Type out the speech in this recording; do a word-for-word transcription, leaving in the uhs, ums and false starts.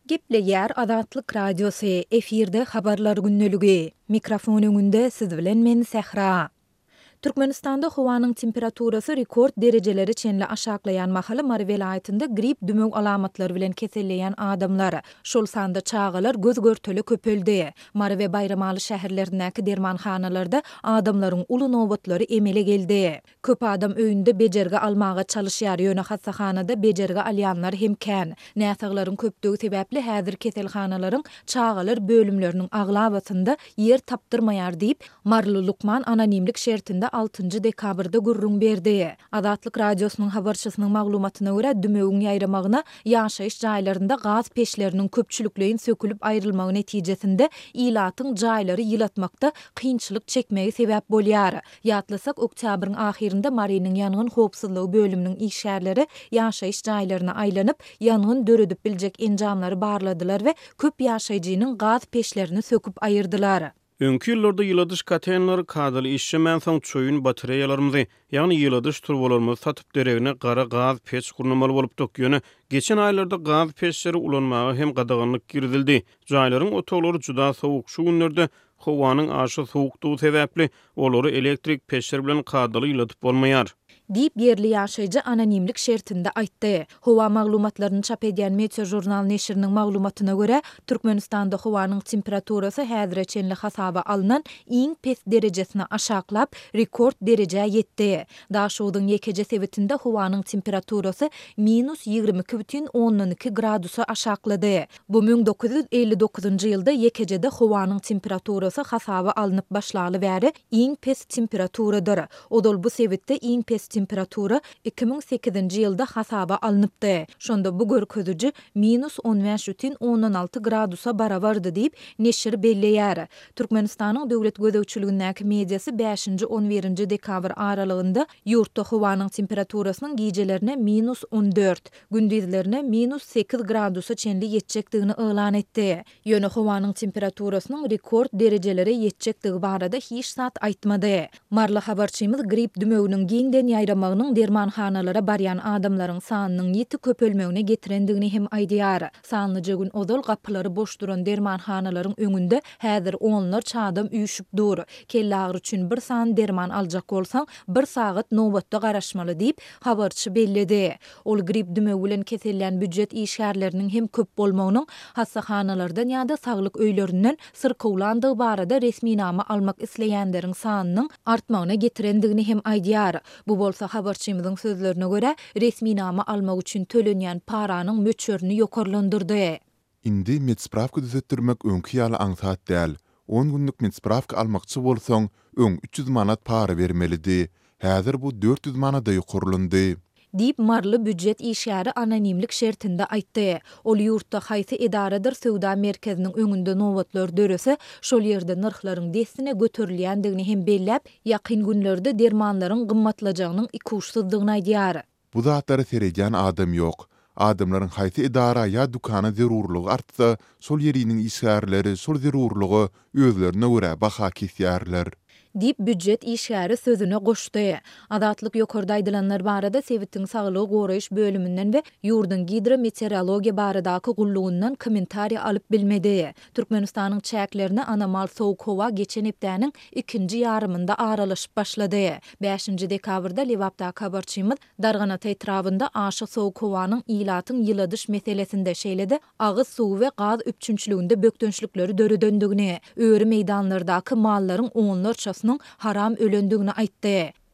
Geple yer Azatlyk Radiosu efirde habarlar günneligi. Mikrofon öňünde siz bilen men Sehra. Türkmenistanda howanyň temperaturasy rekord derejeleri çenli aşaklayan mahaly Mary welaýatynda grip dümög alamatlary bilen keselleýän adamlar, şol sanda çağalar göz görteli köpeldi. Mary we Bayramaly şäherlerindäki dermanhanalarda adamlaryň uly nobatlary emele geldi. Köp adam öýünde bejerge almaga çalışýar, ýöne hastahanada bejerge alýanlar hem kän. Näsaglaryň köpdügi sebäpli häzir keselhanalaryň çağalar bölümleriniň aglabatynda yer tapdyrmaýar diýip Marly Lukman anonimlik şertinde altıncı dekabrda gurrun berdi. Azatlyk Radiosynyň habarçysynyň maglumatyna görä dümögiň ýaýramagyna ýaşaýyş jaýlarynda gaz peşleriniň köpçülikleýin sökülüp aýrylmagy netijesinde ilatyň jaýlary ýylatmakda kynçylyk çekmegi sebäp bolýar. Ýatlasak oktýabryň ahirinde Marynyň ýangyn howpsuzlygy bölüminiň işgärleri ýaşaýyş jaýlaryna aýlanyp ýangyn döredip biljek enjamlary barladylar we köp ýaşaýjynyň gaz peşlerini söküp aýyrdylar. Öňki ýyllarda ýyladys katenler kadaly işlemän soň çöýün batareyalarymy, ýagny ýyladys turbalarymyzy satyp deregine gara gaz peç gurnamaly bolup dökýäni, geçen aýlarda gaz peçleri ulanmagy hem gadaganlyk girdildi. Jaýlaryň otoglary juda sowuk, şu günlerde howanyň aşy sowukdugy sebäpli olary elektrik peçler bilen kadaly ýylatyp bolmaýar. Diýip yerli ýaşaýjy anonimlik şertinde aýtdy. Howa maglumatlaryny çap edýän Meteor jurnal neşriniň maglumatyna görä, Türkmenistanda howanyň temperaturasy häzire çenli hasaba alynan iň pes derejesine aşaklap rekord dereje ýetdi. Daşowyň ýekeje sebitinde howanyň temperaturasy minus ýigirme iki бүтүn oňdan iki gradusa aşaklady. Bu bin dokuz yüz elli dokuzunçy ýylda ýekejede howanyň temperaturasy hasaba alınıp başlaly bäri iň pes temperaturadyr. Odol bu sebitde iň pes temperatura iki bin sekizinçi ýylda hasaba alınıpdy. Şonda bu görkezüji minus on beş бүтүn oňdan alty gradusa barabardy diýip neşir belleýär. Türkmenistanyň döwlet gözegçiligindäki mediasy beşinji on birinji dekabr aralygynda ýurtda howanyň temperaturasynyň gijelerine minus on dört, gündizlerine minus sekiz gradusa çenli ýetjekdigini elan etdi. Ýöne howanyň temperaturasynyň rekord derejelere ýetjekdigi barada hiç zat aýtmady. Marly habarçymyz grip dümöginiň giňden ýaýramagynyň dermanhanalara barýan adamlaryň sanynyň ýeti köpelmegine getirendigini hem aýdýar. Sanlyja gün odol gapylary boş duran dermanhanalaryň öňünde häzir onlarça adam üýüşip dur. Kelle agyry üçin bir san derman aljak bolsaň, bir sagat nobatda garaşmaly diýip habarçy belledi. Ol grip dümögi bilen kesellen büdjet işgärleriniň hem köp bolmagynyň hastahanalardan ýa-da saglyk öýlerinden syrkawlandygy barada resmi nama almak isleýänleriň sanynyň artmagyna getirendigini hem aýdýar. Bu bolsa habarçymyzyň sözlerine görä resmi nama almak üçin tölenýän paranyň möçörüni ýokarlandyrdy. Indi metspravka düzetdirmek öňki ýaly aňsat däl. on günlük metspravka almakçy bolsaň, öň üç yüz manat para bermelidi. Häzir bu dört yüz manata ýokarlandy. Diýip Marly büdjet işgäri anonimlik şertinde aýtdy. Ol ýurtda haýsy idaradyr sowda merkeziniň öňünde nobatlar dörese, şol ýerde narhlaryň destine göterilýändigini hem belläp, ýakyn günlerde dermanlaryň gymmatlajagynyň ikuşsuzdygyny aýdýar. Bu zatlary seredýän adam ýok. Adamlaryň haýsy idara ýa dukana zerurlugy artsa, şol ýeriniň işgärleri şol zerurlugy özlerine görä baha kesýärler. Diýip büdjet işgäri sözüne goşdy. Azatlyk ýokarda aýdylanlar barada Sewitiň saglygy goraýyş bölümünden we ýurdun gidrometeorologiýa baradaky gullugundan kommentariýa alyp bilmedi. Türkmenistanyň çäklerine anomal sowuk howa geçen hepdäniň ikinji ýarymynda aralaşyp başlady. beşinji dekabrda Lewapdaky habarçymyz Darganat etrafynda aşy sowuk howanyň ilatyň ýyladyş meselesinde şeýledi. Agyz suw we gaz üpçünçliginde bökdönçlikleri döredöndigini, öýri meýdanlardaky mallaryň onlarçasynyň haram ölendigini aýtdy.